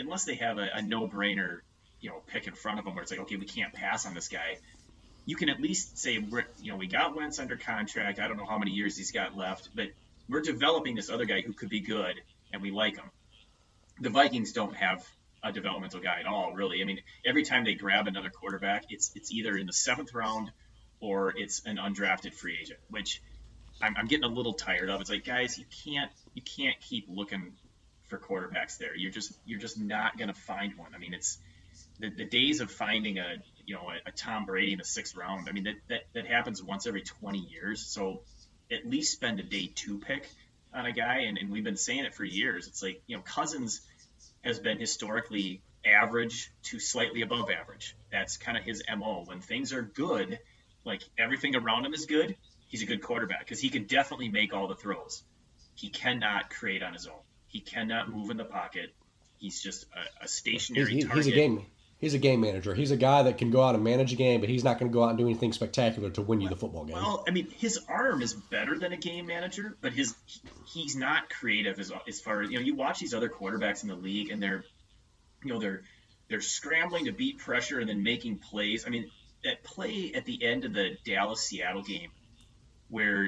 no-brainer, pick in front of them where it's like, okay, we can't pass on this guy. You can at least say, we got Wentz under contract. I don't know how many years he's got left, but we're developing this other guy who could be good, and we like him. The Vikings don't have a developmental guy at all, really. I mean, every time they grab another quarterback, it's either in the 7th round or it's an undrafted free agent, which I'm getting a little tired of. It's like, guys, you can't keep looking for quarterbacks there. You're just not going to find one. I mean, it's the days of finding a Tom Brady in the 6th round. I mean, that happens once every 20 years. So at least spend a day 2 pick on a guy. And we've been saying it for years. It's like, Cousins has been historically average to slightly above average. That's kind of his MO. When things are good, like everything around him is good, he's a good quarterback because he can definitely make all the throws. He cannot create on his own. He cannot move in the pocket. He's just a stationary target. He's a game manager. He's a guy that can go out and manage a game, but he's not going to go out and do anything spectacular to win you the football game. Well, I mean, his arm is better than a game manager, but he's not creative as far as, you watch these other quarterbacks in the league and they're scrambling to beat pressure and then making plays. I mean, that play at the end of the Dallas-Seattle game where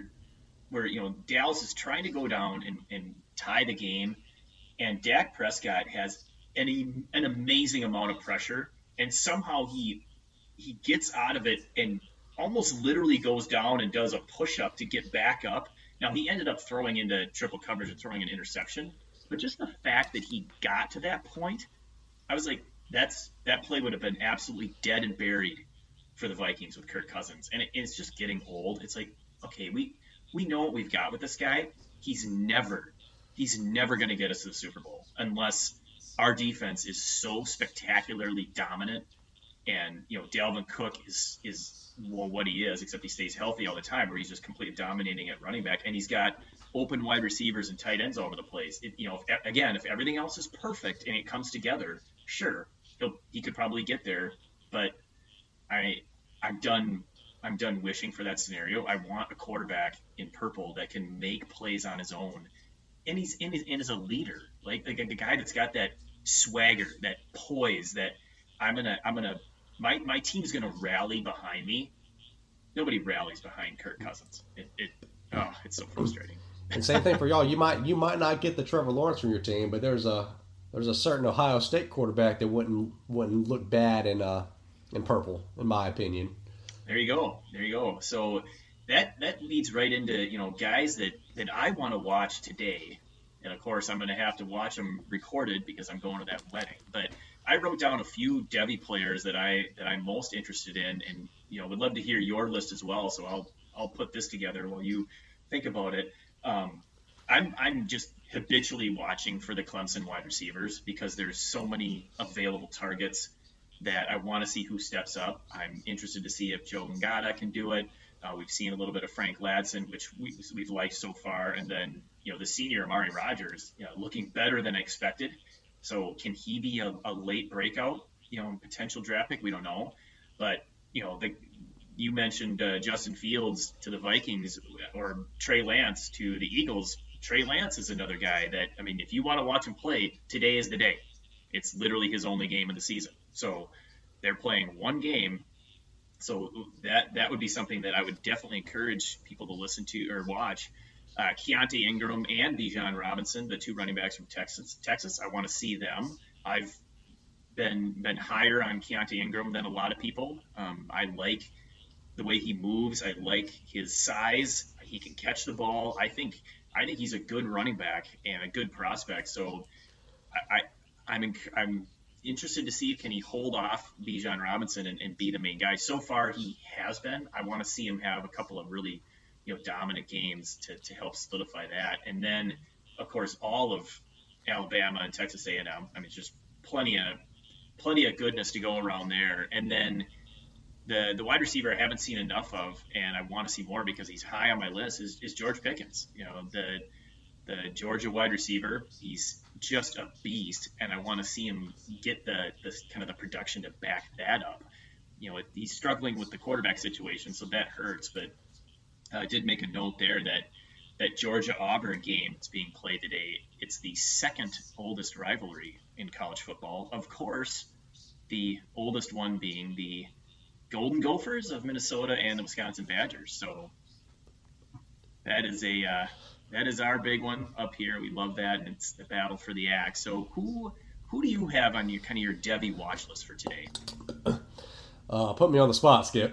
Dallas is trying to go down and tie the game, and Dak Prescott has an amazing amount of pressure, and somehow he gets out of it and almost literally goes down and does a push-up to get back up Now, he ended up throwing into triple coverage and throwing an interception, but just the fact that he got to that point, I was like, that play would have been absolutely dead and buried for the Vikings with Kirk Cousins. And it's just getting old. It's like, okay, we know what we've got with this guy. He's never going to get us to the Super Bowl unless our defense is so spectacularly dominant. And, Dalvin Cook is well, what he is, except he stays healthy all the time, where he's just completely dominating at running back. And he's got open wide receivers and tight ends all over the place. If everything else is perfect and it comes together, sure, he could probably get there. But I'm done wishing for that scenario. I want a quarterback in purple that can make plays on his own. And he's as a leader, like a guy that's got that swagger, that poise, that my team's gonna rally behind me. Nobody rallies behind Kirk Cousins. It's so frustrating. And same thing for y'all. You might not get the Trevor Lawrence from your team, but there's a certain Ohio State quarterback that wouldn't look bad in purple, in my opinion. There you go. So that leads right into guys that I want to watch today, and of course I'm going to have to watch them recorded because I'm going to that wedding. But I wrote down a few Devy players that I'm most interested in, and would love to hear your list as well. So I'll put this together while you think about it. I'm just habitually watching for the Clemson wide receivers because there's so many available targets that I want to see who steps up. I'm interested to see if Joe Ngata can do it. We've seen a little bit of Frank Ladson, which we've liked so far, and then the senior Amari Rodgers, looking better than expected. So can he be a late breakout, potential draft pick? We don't know, but you mentioned Justin Fields to the Vikings or Trey Lance to the Eagles. Trey Lance is another guy that, if you want to watch him play, today is the day. It's literally his only game of the season. So they're playing one game. So that would be something that I would definitely encourage people to listen to or watch. Keontae Ingram and Bijan Robinson, the two running backs from Texas. I want to see them. I've been higher on Keontae Ingram than a lot of people. I like the way he moves. I like his size. He can catch the ball. I think he's a good running back and a good prospect. So I'm interested to see can he hold off Bijan Robinson and be the main guy. So far he has been. I want to see him have a couple of really dominant games to help solidify that. And then of course all of Alabama and Texas A&M. It's just plenty of goodness to go around there. And then the wide receiver I haven't seen enough of, and I want to see more because he's high on my list, is George Pickens. The Georgia wide receiver. He's just a beast, and I want to see him get the kind of the production to back that up. He's struggling with the quarterback situation, so that hurts. But I did make a note there that Georgia-Auburn game that's being played today, it's the second oldest rivalry in college football. Of course, the oldest one being the Golden Gophers of Minnesota and the Wisconsin Badgers. So that is our big one up here. We love that, and it's the battle for the axe. So who do you have on your kind of your Devy watch list for today? Put me on the spot, Skip.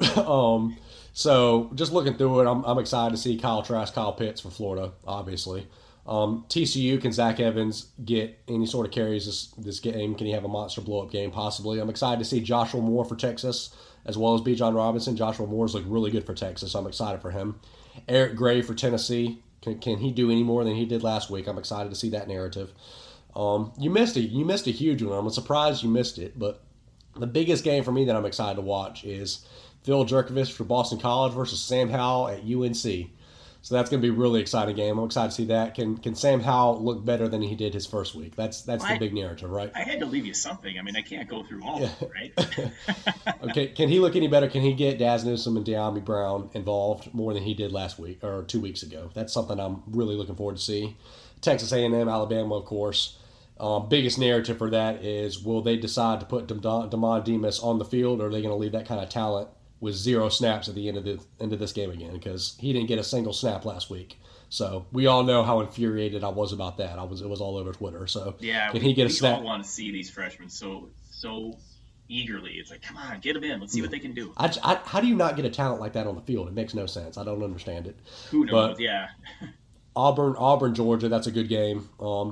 So just looking through it, I'm excited to see Kyle Trask, Kyle Pitts for Florida, obviously. TCU, can Zach Evans get any sort of carries this game? Can he have a monster blow-up game? Possibly. I'm excited to see Joshua Moore for Texas, as well as Bijan Robinson. Joshua Moore's looked really good for Texas, so I'm excited for him. Eric Gray for Tennessee. Can he do any more than he did last week? I'm excited to see that narrative. You missed a huge one. I'm surprised you missed it, but the biggest game for me that I'm excited to watch is Phil Jurkovich for Boston College versus Sam Howell at UNC. So that's going to be a really exciting game. I'm excited to see that. Can Sam Howell look better than he did his first week? That's the big narrative, right? I had to leave you something. I can't go through all of it, right? Okay, can he look any better? Can he get Daz Newsome and De'Ami Brown involved more than he did last week or 2 weeks ago? That's something I'm really looking forward to see. Texas A&M, Alabama, of course. Biggest narrative for that is, will they decide to put Damon Demas on the field, or are they going to leave that kind of talent with 0 snaps at the end of this game again? Because he didn't get a single snap last week. So we all know how infuriated I was about that. It was all over Twitter. So yeah, can he get a snap? We all want to see these freshmen so eagerly. It's like, come on, get them in. Let's see what they can do. How do you not get a talent like that on the field? It makes no sense. I don't understand it. Who knows? Yeah. Auburn, Georgia, that's a good game.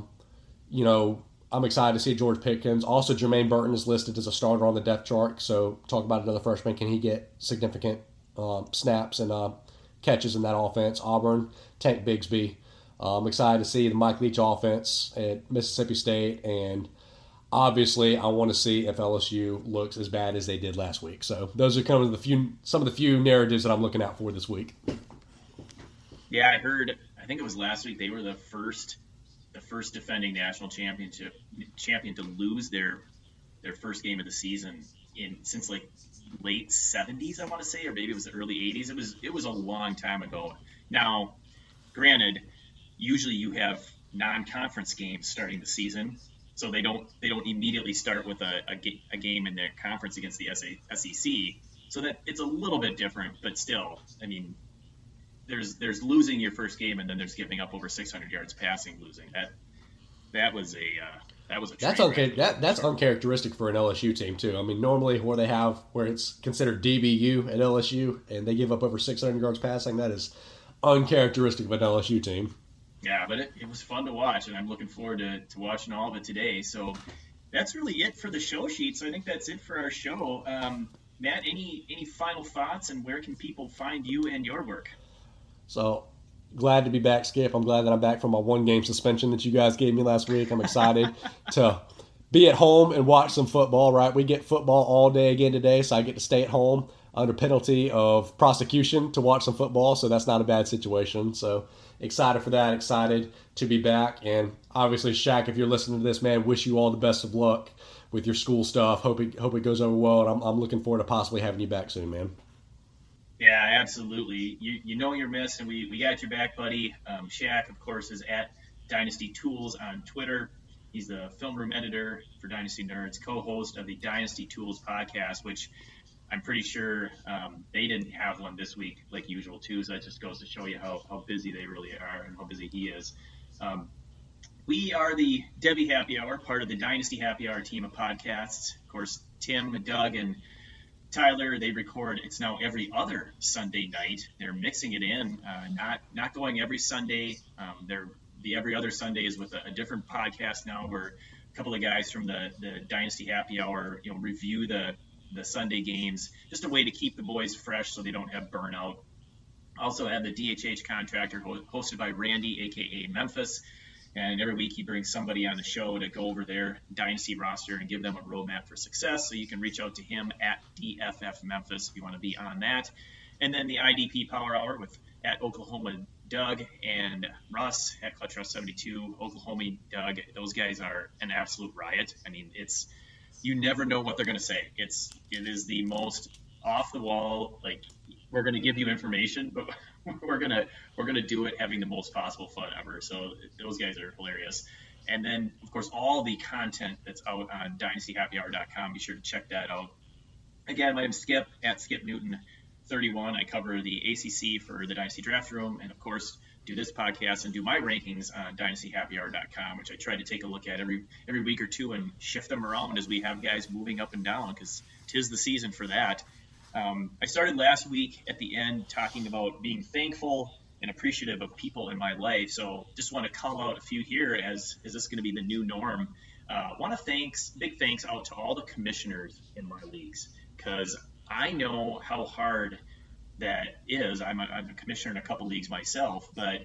I'm excited to see George Pickens. Also, Jermaine Burton is listed as a starter on the depth chart. So talk about another freshman. Can he get significant snaps and catches in that offense? Auburn, Tank Bigsby. I'm excited to see the Mike Leach offense at Mississippi State. And obviously, I want to see if LSU looks as bad as they did last week. So those are kind of some of the few narratives that I'm looking out for this week. Yeah, I think it was last week, they were the first defending national champion to lose their first game of the season since like late 70s, I want to say, or maybe it was the early 80s. It was a long time ago. Now, granted, usually you have non-conference games starting the season, so they don't immediately start with a game in their conference against the SEC. So that it's a little bit different, but still, I mean, there's losing your first game, and then there's giving up over 600 yards passing, losing. That was a that's uncharacteristic for an LSU team too. I mean, normally where it's considered DBU at LSU and they give up over 600 yards passing, that is uncharacteristic of an LSU team. Yeah, but it was fun to watch, and I'm looking forward to watching all of it today. So that's really it for the show sheet. So I think that's it for our show. Matt, any final thoughts, and where can people find you and your work? So glad to be back, Skip. I'm glad that I'm back from my 1-game suspension that you guys gave me last week. I'm excited to be at home and watch some football, right? We get football all day again today, so I get to stay at home under penalty of prosecution to watch some football, so that's not a bad situation. So excited for that, excited to be back. And obviously, Shaq, if you're listening to this, man, wish you all the best of luck with your school stuff. Hope it goes over well, and I'm looking forward to possibly having you back soon, man. Yeah, absolutely. You know you're missed, and we got your back, buddy. Shaq, of course, is at Dynasty Tools on Twitter. He's the film room editor for Dynasty Nerds, co-host of the Dynasty Tools podcast, which I'm pretty sure they didn't have one this week like usual, too. So that just goes to show you how busy they really are and how busy he is. We are the Devy Happy Hour, part of the Dynasty Happy Hour team of podcasts. Of course, Tim, Doug, and Tyler, they record. It's now every other Sunday night. They're mixing it in, not going every Sunday. The every other Sunday is with a different podcast now, where a couple of guys from the Dynasty Happy Hour, review the Sunday games. Just a way to keep the boys fresh so they don't have burnout. Also have the DHH Contractor, hosted by Randy, aka Memphis. And every week he brings somebody on the show to go over their Dynasty roster and give them a roadmap for success. So you can reach out to him at DFF Memphis if you want to be on that. And then the IDP Power Hour at Oklahoma Doug and Russ at Clutch Russ 72. Oklahoma Doug, those guys are an absolute riot. I mean, you never know what they're going to say. It is the most off the wall, like, we're going to give you information, but we're gonna do it having the most possible fun ever. So those guys are hilarious. And then, of course, all the content that's out on dynastyhappyhour.com. Be sure to check that out. Again, my name's Skip at Skip Newton 31. I cover the ACC for the Dynasty Draft Room, and of course, do this podcast and do my rankings on dynastyhappyhour.com, which I try to take a look at every week or two and shift them around as we have guys moving up and down, because 'tis the season for that. I started last week at the end talking about being thankful and appreciative of people in my life. So just want to call out a few here as this is going to be the new norm. Want to big thanks out to all the commissioners in my leagues, because I know how hard that is. I'm a commissioner in a couple leagues myself, but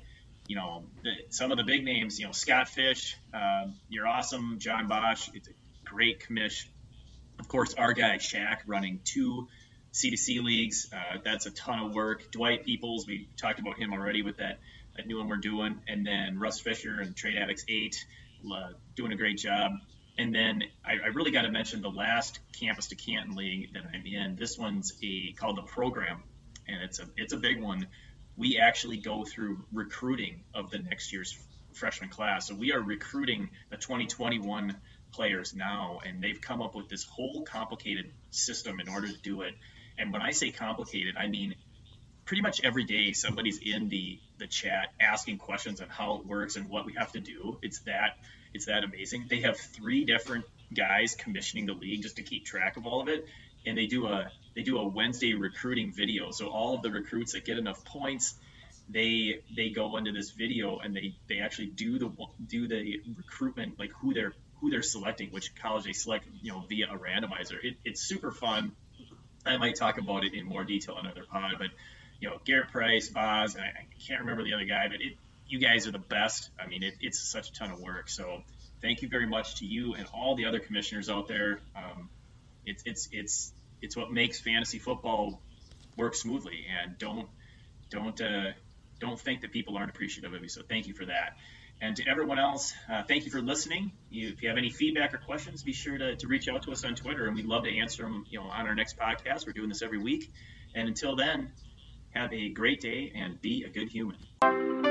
some of the big names, Scott Fish, you're awesome. John Bosch, it's a great commish. Of course, our guy Shaq running 2 C2C leagues. That's a ton of work. Dwight Peoples, we talked about him already with that new one we're doing. And then Russ Fisher and Trade Addicts 8 doing a great job. And then I really got to mention the last Campus to Canton league that I'm in. This one's called the Program, and it's a big one. We actually go through recruiting of the next year's freshman class. So we are recruiting the 2021 players now, and they've come up with this whole complicated system in order to do it. And when I say complicated, I mean pretty much every day somebody's in the chat asking questions on how it works and what we have to do. It's that amazing. They have 3 different guys commissioning the league just to keep track of all of it, and they do a Wednesday recruiting video. So all of the recruits that get enough points, they go into this video and they actually do the recruitment, like who they're selecting, which college they select, via a randomizer. It's super fun. I might talk about it in more detail on another pod, but Garrett Price, Boz, and I can't remember the other guy, but you guys are the best. I mean, it's such a ton of work. So thank you very much to you and all the other commissioners out there. It's what makes fantasy football work smoothly, and don't think that people aren't appreciative of you. So thank you for that. And to everyone else, thank you for listening. If you have any feedback or questions, be sure to reach out to us on Twitter, and we'd love to answer them, on our next podcast. We're doing this every week. And until then, have a great day and be a good human.